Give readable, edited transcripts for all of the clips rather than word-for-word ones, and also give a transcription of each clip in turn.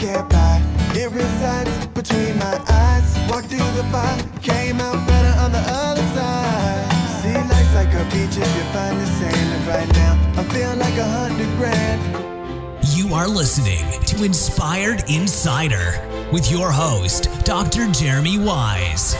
get by. It resides between my eyes. Walked through the fire, came out better on the other side. See, life's like a beach if you find the sand. And right now, I feel like 100 grand. You are listening to Inspired Insider with your host, Dr. Jeremy Wise.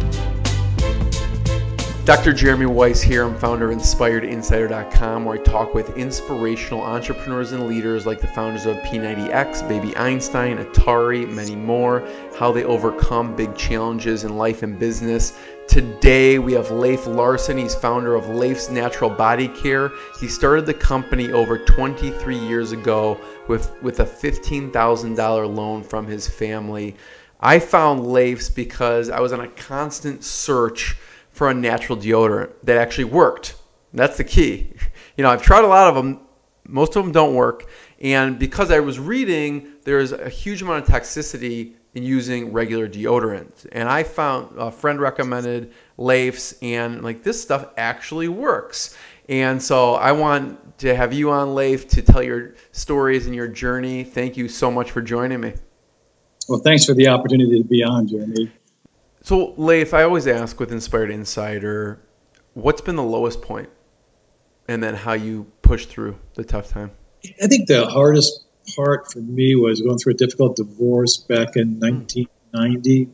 Dr. Jeremy Weiss here. I'm founder of InspiredInsider.com, where I talk with inspirational entrepreneurs and leaders like the founders of P90X, Baby Einstein, Atari, many more, how they overcome big challenges in life and business. Today we have Leif Larson. He's founder of Leif's Natural Body Care. He started the company over 23 years ago with a $15,000 loan from his family. I found Leif's because I was on a constant search for a natural deodorant that actually worked. That's the key. I've tried a lot of them. Most of them don't work. And because I was reading, there's a huge amount of toxicity in using regular deodorant. And I found a friend recommended Leif's, and this stuff actually works. And so I want to have you on, Leif, to tell your stories and your journey. Thank you so much for joining me. Well, thanks for the opportunity to be on, Jeremy. So, Leif, I always ask with Inspired Insider, what's been the lowest point, and then how you pushed through the tough time? I think the hardest part for me was going through a difficult divorce back in 1990.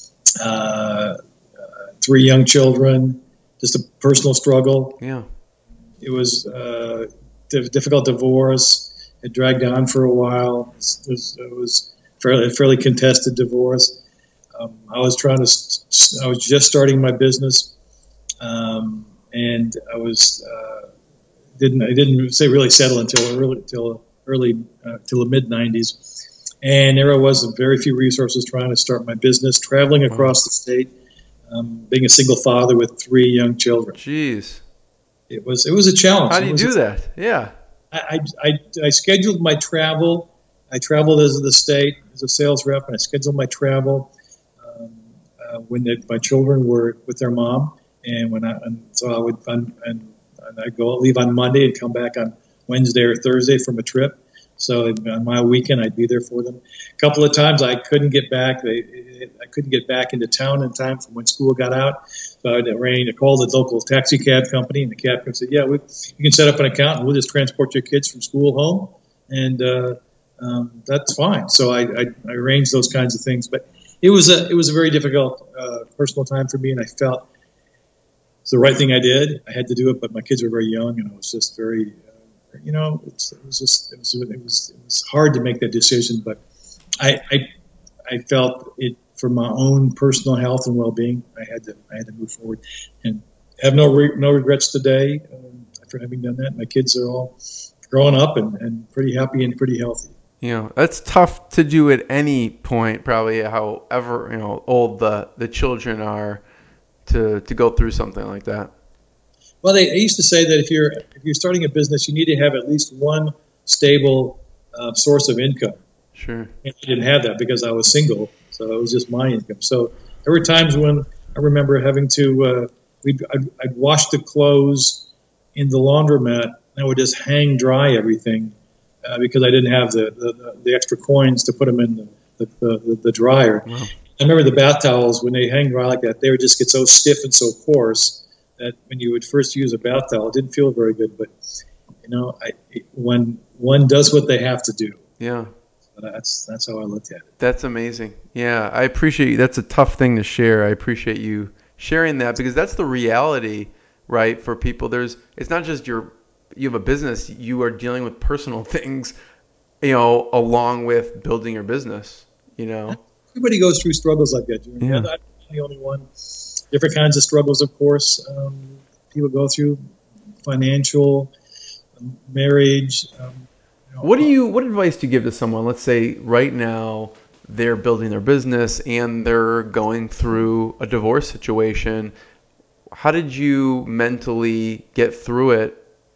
3 young children, just a personal struggle. Yeah. It was a difficult divorce. It dragged on for a while. It was fairly contested divorce. I was just starting my business, and I didn't say really settle until the mid '90s, and there was very few resources trying to start my business, traveling across the state, being a single father with 3 young children. Jeez, it was a challenge. How do you do that? Yeah, I scheduled my travel. I traveled as the state as a sales rep, and I scheduled my travel when my children were with their mom, and I'd leave on Monday and come back on Wednesday or Thursday from a trip. So on my weekend, I'd be there for them. A couple of times I couldn't get back. I couldn't get back into town in time from when school got out. So I'd arrange to call the local taxi cab company, and the cab company said, "Yeah, you can set up an account, and we'll just transport your kids from school home, and that's fine." So I arranged those kinds of things, but it was a very difficult personal time for me, and I felt it's the right thing I did. I had to do it, but my kids were very young, and I was just very, it was hard to make that decision. But I felt it for my own personal health and well-being. I had to move forward, and have no regrets today for having done that. My kids are all growing up and pretty happy and pretty healthy. That's tough to do at any point, probably, however old the children are, to go through something like that. Well, they used to say that if you're starting a business, you need to have at least one stable source of income. Sure. And I didn't have that because I was single, so it was just my income. So there were times when I remember having to I'd wash the clothes in the laundromat, and I would just hang dry everything. Because I didn't have the extra coins to put them in the dryer. Wow. I remember the bath towels, when they hang dry like that, they would just get so stiff and so coarse that when you would first use a bath towel, it didn't feel very good. But when one does what they have to do, yeah, that's how I looked at it. That's amazing. Yeah, I appreciate you. That's a tough thing to share. I appreciate you sharing that, because that's the reality, right? For people, it's not just you have a business, you are dealing with personal things, along with building your business, Everybody goes through struggles like that. Yeah. I'm not the only one. Different kinds of struggles, of course. People go through financial, marriage. What advice do you give to someone? Let's say right now they're building their business and they're going through a divorce situation. How did you mentally get through it?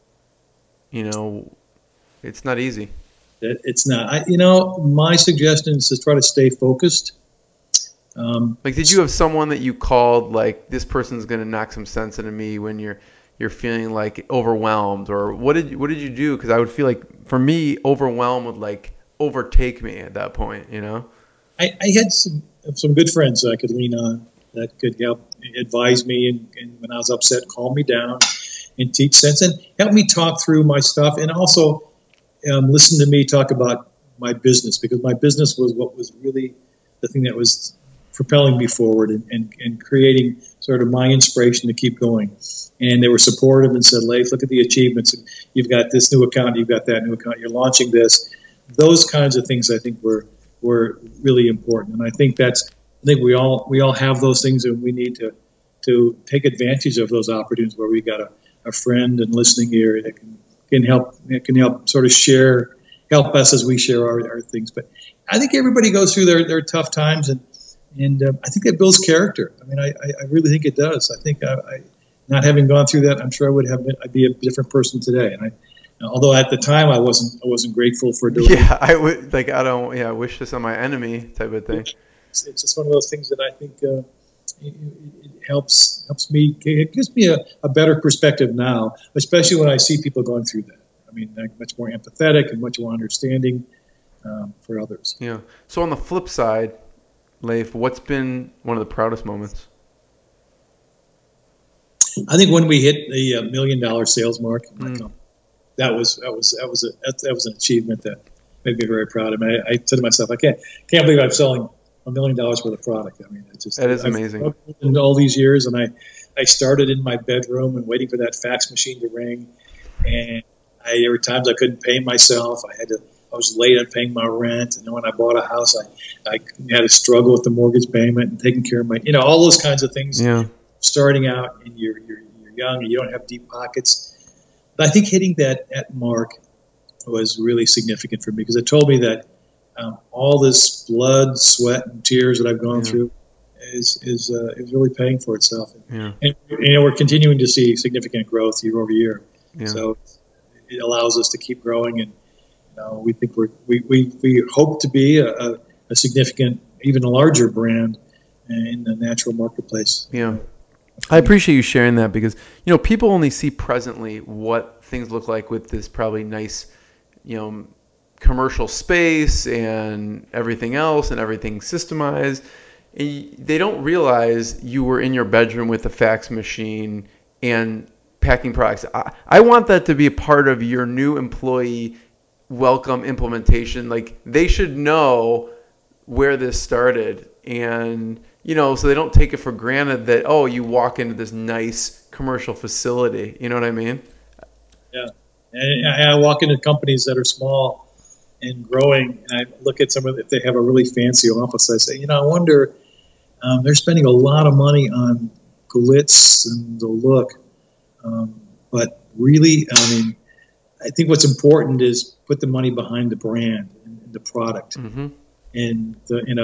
It's not easy. It's not. My suggestion is to try to stay focused. Did you have someone that you called, like, this person's going to knock some sense into me when you're feeling like overwhelmed, or what did you do? Because I would feel like, for me, overwhelmed would like overtake me at that point, you know? I had some good friends that I could lean on that could help advise me and when I was upset, calm me down and teach sense and help me talk through my stuff, and also listen to me talk about my business, because my business was what was really the thing that was propelling me forward and creating sort of my inspiration to keep going. And they were supportive and said, Leif, look at the achievements. You've got this new account, you've got that new account, you're launching this. Those kinds of things I think were really important. And I think we all have those things, and we need to take advantage of those opportunities where we got a friend and listening ear that can help sort of help us as we share our things. But I think everybody goes through their tough times, and I think that builds character. I mean, I really think it does. I think I not having gone through that, I'm sure I'd be a different person today. And although at the time I wasn't grateful for doing. Yeah, I would I wish this on my enemy type of thing. It's just one of those things that I think it helps me. It gives me a better perspective now, especially when I see people going through that. I mean, I'm much more empathetic and much more understanding for others. Yeah. So on the flip side, Leif, what's been one of the proudest moments? I think when we hit the $1 million sales mark in my company, that was an achievement that made me very proud of me. I said to myself, I can't believe I'm selling $1 million worth of product. I mean, that is amazing. In all these years, and I started in my bedroom and waiting for that fax machine to ring, and there were times I couldn't pay myself. I was late on paying my rent, and then when I bought a house, I had to struggle with the mortgage payment and taking care of all those kinds of things. Yeah. Starting out, and you're young and you don't have deep pockets. But I think hitting that mark was really significant for me, because it told me that all this blood, sweat, and tears that I've gone through is really paying for itself. Yeah. And we're continuing to see significant growth year over year. Yeah. So it allows us to keep growing, and we think we hope to be a significant, even a larger brand in the natural marketplace. Yeah. I appreciate you sharing that, because people only see presently what things look like with this probably nice commercial space and everything else and everything systemized. And they don't realize you were in your bedroom with a fax machine and packing products. I want that to be a part of your new employee welcome implementation. Like, they should know where this started, and so they don't take it for granted that, you walk into this nice commercial facility. You know what I mean? Yeah. And I walk into companies that are small and growing, and I look at if they have a really fancy office, I say, I wonder, they're spending a lot of money on glitz and the look. But really, I think what's important is put the money behind the brand and the product. Mm-hmm. And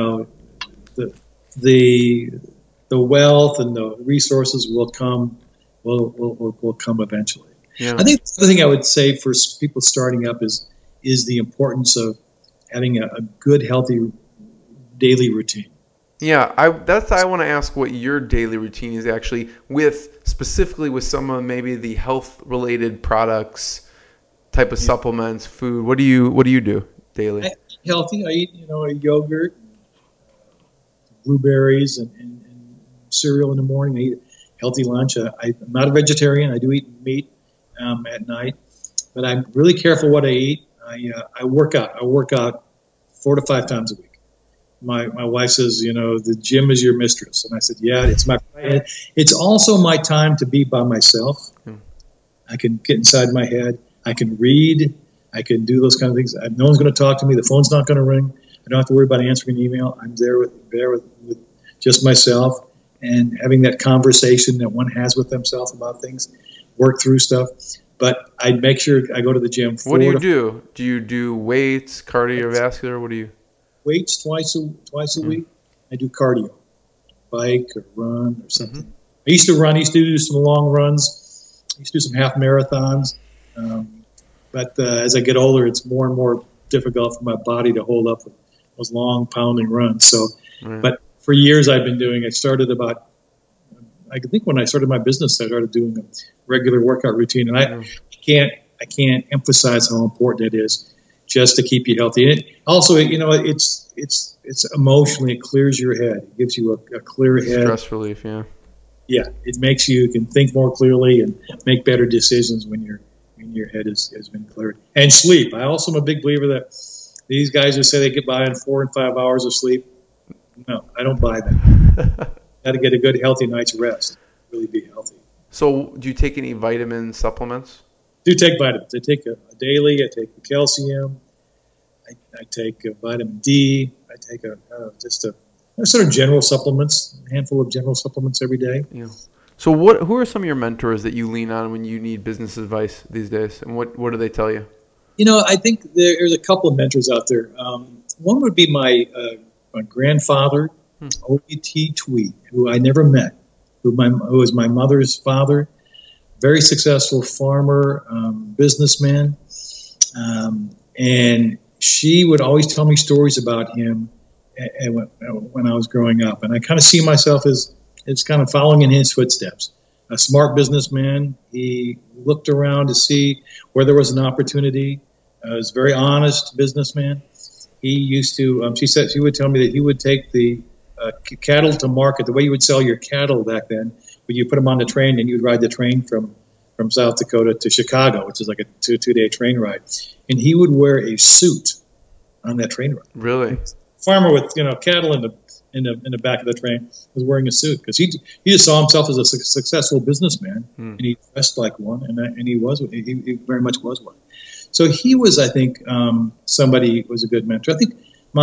the wealth and the resources will come eventually. Yeah. I think the thing I would say for people starting up is the importance of having a good, healthy daily routine. Yeah, I want to ask what your daily routine is actually, specifically with some of maybe the health related products, type of supplements, food. What do you do daily? I eat healthy. I eat a yogurt, blueberries, and cereal in the morning. I eat a healthy lunch. I'm not a vegetarian. I do eat meat at night, but I'm really careful what I eat. I work out. I work out 4 to 5 times a week. My wife says, the gym is your mistress, and I said, yeah, it's also my time to be by myself. I can get inside my head. I can read. I can do those kind of things. No one's going to talk to me. The phone's not going to ring. I don't have to worry about answering an email. I'm there with just myself, and having that conversation that one has with themselves about things, work through stuff. But I make sure I go to the gym. What do you do? Do you do weights, cardiovascular? What do you? Weights twice a week. I do cardio, bike or run or something. Mm-hmm. I used to run. I used to do some long runs. I used to do some half marathons. But as I get older, it's more and more difficult for my body to hold up with those long pounding runs. So, But for years I've been doing. I started I think when I started my business, I started doing a regular workout routine, and I can't emphasize how important it is just to keep you healthy. And also, it's emotionally, it clears your head. It gives you a clear head. Stress relief, yeah. Yeah, it makes you can think more clearly and make better decisions when your head has been cleared. And sleep. I also am a big believer that these guys who say they get by on 4 and 5 hours of sleep, no, I don't buy that. Got to get a good, healthy night's rest. Really be healthy. So, do you take any vitamin supplements? Do take vitamins. I take a daily. I take calcium. I take vitamin D. I take just a sort of general supplements, a handful of general supplements every day. Yeah. So, who are some of your mentors that you lean on when you need business advice these days, and what do they tell you? I think there's a couple of mentors out there. One would be my grandfather, O.E.T. Tweed, who I never met, who was my mother's father, very successful farmer, businessman, and she would always tell me stories about him when I was growing up, and I kind of see myself as kind of following in his footsteps. A smart businessman. He looked around to see where there was an opportunity. He was a very honest businessman. He used to, she would tell me that he would take the cattle to market, the way you would sell your cattle back then, when you put them on the train and you'd ride the train from South Dakota to Chicago, which is like a two-day train ride. And he would wear a suit on that train ride. Really? Farmer with, cattle in the back of the train was wearing a suit because he just saw himself as a successful businessman, and he dressed like one, and he very much was one. So he was, I think, somebody who was a good mentor. I think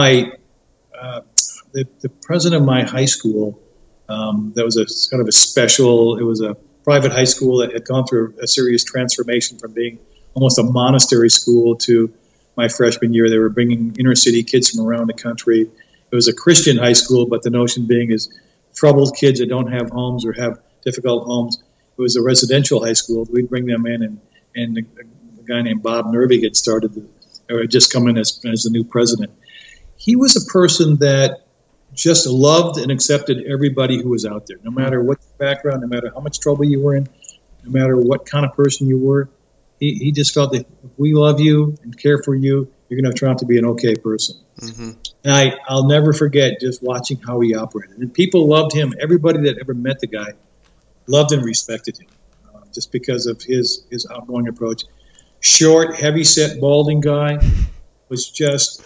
the president of my high school, that was a kind of a special. It was a private high school that had gone through a serious transformation from being almost a monastery school to my freshman year. They were bringing inner city kids from around the country. It was a Christian high school, but the notion being is troubled kids that don't have homes or have difficult homes. It was a residential high school. We'd bring them in, and a guy named Bob Nervig had just come in as the new president. He was a person that just loved and accepted everybody who was out there, no matter what your background, no matter how much trouble you were in, no matter what kind of person you were. He just felt that if we love you and care for you, you're going to turn out to be an okay person. Mm-hmm. And I'll never forget just watching how he operated. And people loved him. Everybody that ever met the guy loved and respected him just because of his outgoing approach. Short, heavy-set, balding guy was just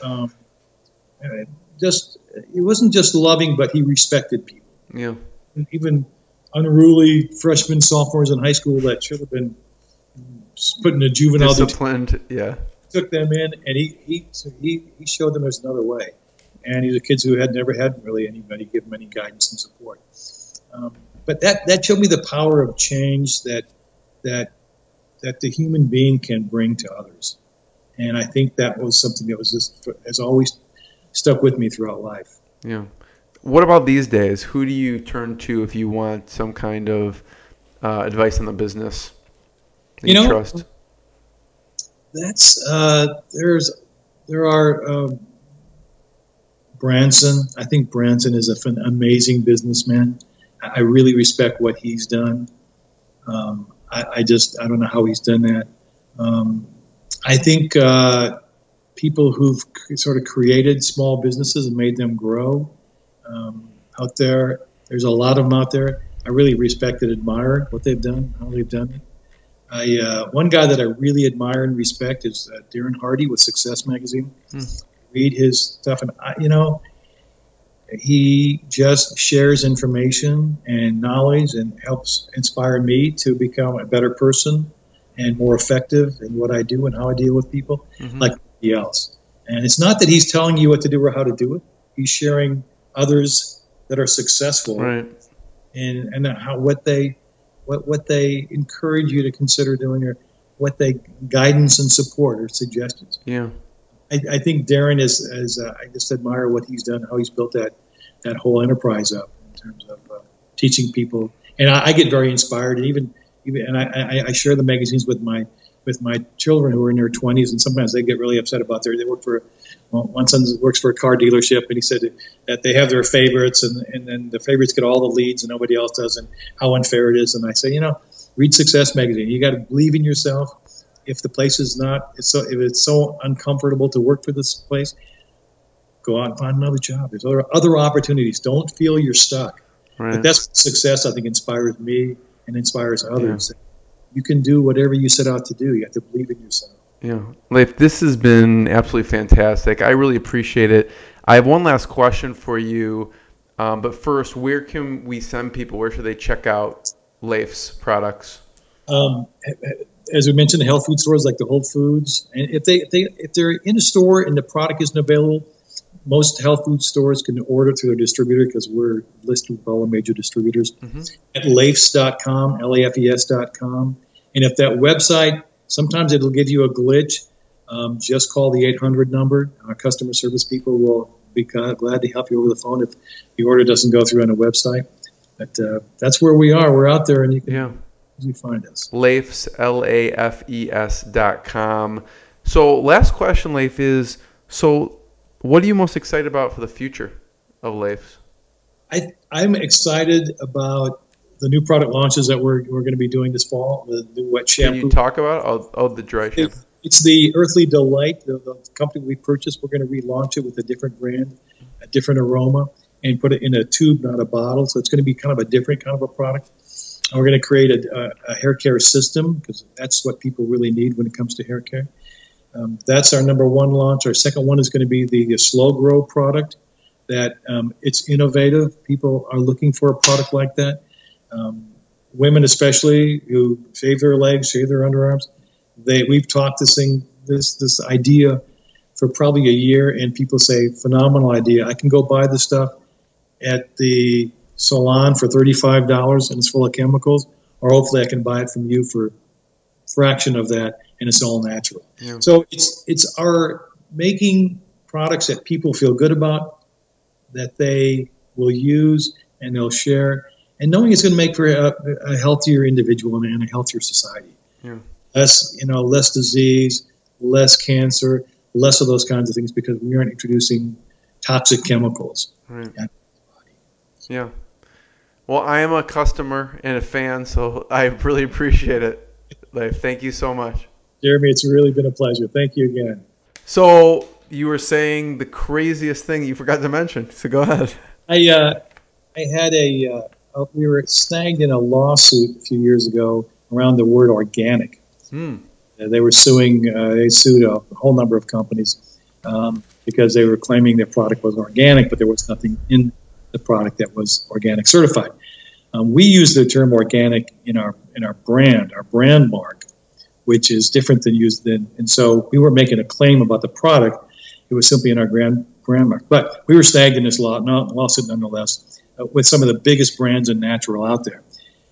he wasn't just loving, but he respected people. Yeah. And even unruly freshmen, sophomores in high school that should have been put in a juvenile disciplined, yeah. Took them in, and he showed them there's another way. And these are kids who had never had really anybody give them any guidance and support. But that showed me the power of change that the human being can bring to others. And I think that was something that was just has always stuck with me throughout life. Yeah. What about these days? Who do you turn to if you want some kind of advice on the business that you trust? That's there are Branson. I think Branson is an amazing businessman. I really respect what he's done. I don't know how he's done that. I think people who've sort of created small businesses and made them grow out there. There's a lot of them out there. I really respect and admire what they've done, how they've done it. One guy that I really admire and respect is Darren Hardy with Success Magazine. Read his stuff, and he just shares information and knowledge and helps inspire me to become a better person and more effective in what I do and how I deal with people, like anybody else. And it's not that he's telling you what to do or how to do it. He's sharing others that are successful, right? And how what they encourage you to consider doing, or what they guidance and support or suggestions. Yeah, I think Darren is I just admire what he's done, how he's built that whole enterprise up in terms of teaching people. And I get very inspired, and even I share the magazines with my children who are in their 20s, and sometimes they get really upset about they work for. Well, one son works for a car dealership, and he said that they have their favorites, and then the favorites get all the leads and nobody else does, and how unfair it is. And I say, read Success Magazine. You got to believe in yourself, if the place is not, if it's so uncomfortable to work for this place, go out and find another job. There's other opportunities. Don't feel you're stuck. Right. But that's success, I think, inspires me and inspires others. Yeah. You can do whatever you set out to do. You have to believe in yourself. Yeah. Leif, this has been absolutely fantastic. I really appreciate it. I have one last question for you. But first, where can we send people? Where should they check out Leif's products? As we mentioned, the health food stores like the Whole Foods. And if they're in a store and the product isn't available, most health food stores can order through their distributor because we're listed with all the major distributors at Leifs.com, Lafes.com. And if that website, sometimes it'll give you a glitch, just call the 800 number. Our customer service people will be glad to help you over the phone if the order doesn't go through on the website. But that's where we are. We're out there, and you can find us. Leifs, Lafes.com. So last question, Leif, is what are you most excited about for the future of Leifs? I'm excited about the new product launches that we're going to be doing this fall. The new wet shampoo. Can you talk about the dry shampoo? It's the Earthly Delight, the company we purchased. We're going to relaunch it with a different brand, a different aroma, and put it in a tube, not a bottle. So it's going to be kind of a different kind of a product. And we're going to create a hair care system because that's what people really need when it comes to hair care. That's our number one launch. Our second one is going to be the Slow Grow product. That it's innovative. People are looking for a product like that. Women especially who shave their legs, shave their underarms. We've taught this idea for probably a year, and people say, phenomenal idea. I can go buy this stuff at the salon for $35 and it's full of chemicals, or hopefully I can buy it from you for a fraction of that and it's all natural. Yeah. So it's our making products that people feel good about, that they will use and they'll share, and knowing it's going to make for a healthier individual and a healthier society. Yeah. Less disease, less cancer, less of those kinds of things because we aren't introducing toxic chemicals. Right. Yeah. Well, I am a customer and a fan, so I really appreciate it. Leif, thank you so much. Jeremy, it's really been a pleasure. Thank you again. So you were saying the craziest thing you forgot to mention. So go ahead. I had we were snagged in a lawsuit a few years ago around the word organic. They were they sued a whole number of companies because they were claiming their product was organic, but there was nothing in the product that was organic certified. We use the term organic in our brand mark, which is different than and so we weren't making a claim about the product. It was simply in our brand mark. But we were snagged in this lawsuit nonetheless with some of the biggest brands in natural out there.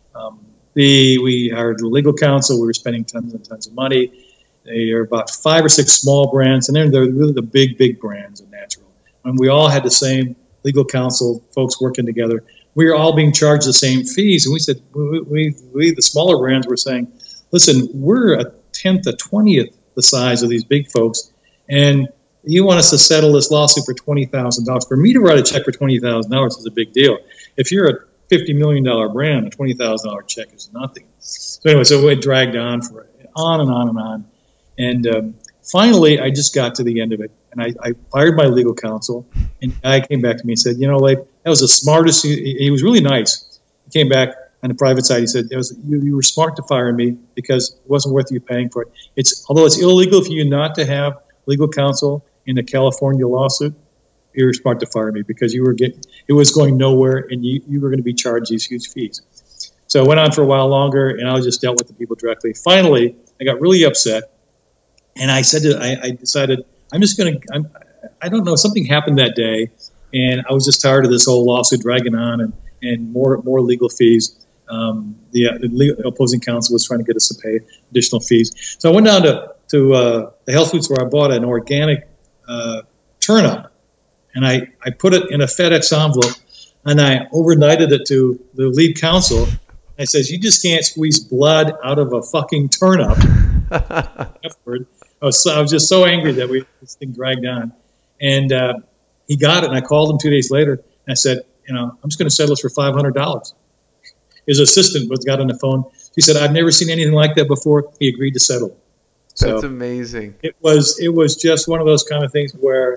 We hired the legal counsel. We were spending tons and tons of money. They are about 5 or 6 small brands, and they're really the big brands in natural. And we all had the same legal counsel, folks working together. We were all being charged the same fees. And we said, we the smaller brands were saying, listen, we're a 10th, a 20th the size of these big folks, and you want us to settle this lawsuit for $20,000. For me to write a check for $20,000 is a big deal. If you're a $50 million brand, a $20,000 check is nothing. So anyway, so it dragged on and on. And finally, I just got to the end of it. And I fired my legal counsel. And the guy came back to me and said, Leif, that was the smartest. He was really nice. He came back on the private side. He said, you were smart to fire me because it wasn't worth you paying for it. Although it's illegal for you not to have legal counsel in a California lawsuit, you were smart to fire me because it was going nowhere, and you were going to be charged these huge fees. So it went on for a while longer, and I just dealt with the people directly. Finally, I got really upset, and I decided I'm just going to. I don't know. Something happened that day, and I was just tired of this whole lawsuit dragging on and more legal fees. The opposing counsel was trying to get us to pay additional fees. So I went down to the health food store. I bought an organic turnip. And I put it in a FedEx envelope, and I overnighted it to the lead counsel. I says, you just can't squeeze blood out of a fucking turnip. I was just so angry that this thing dragged on. And he got it, and I called him 2 days later, and I said, I'm just going to settle this for $500. His assistant got on the phone. He said, I've never seen anything like that before. He agreed to settle. That's amazing. It was just one of those kind of things where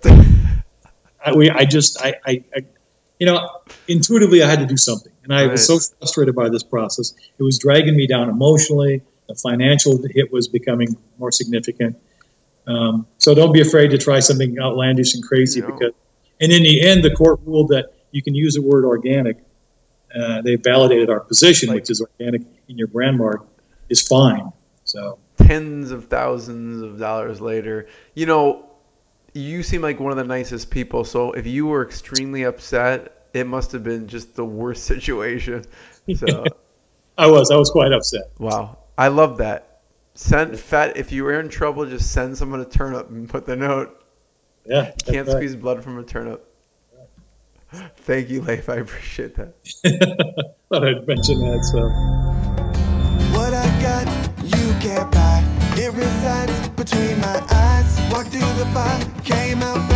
intuitively I had to do something, and I was so frustrated by this process. It was dragging me down emotionally. The financial hit was becoming more significant. So don't be afraid to try something outlandish and crazy and in the end, the court ruled that you can use the word organic. They validated our position, which is organic in your brand mark is fine. So tens of thousands of dollars later, you seem like one of the nicest people. So if you were extremely upset, it must have been just the worst situation. So I was quite upset. Wow. I love that. If you were in trouble, just send someone a turnip and put the note. Yeah. Can't squeeze blood from a turnip. Thank you, Leif. I appreciate that. Thought I'd mention that. So what I got, you can't buy. It resides between my eyes. Walked through the fire, came out.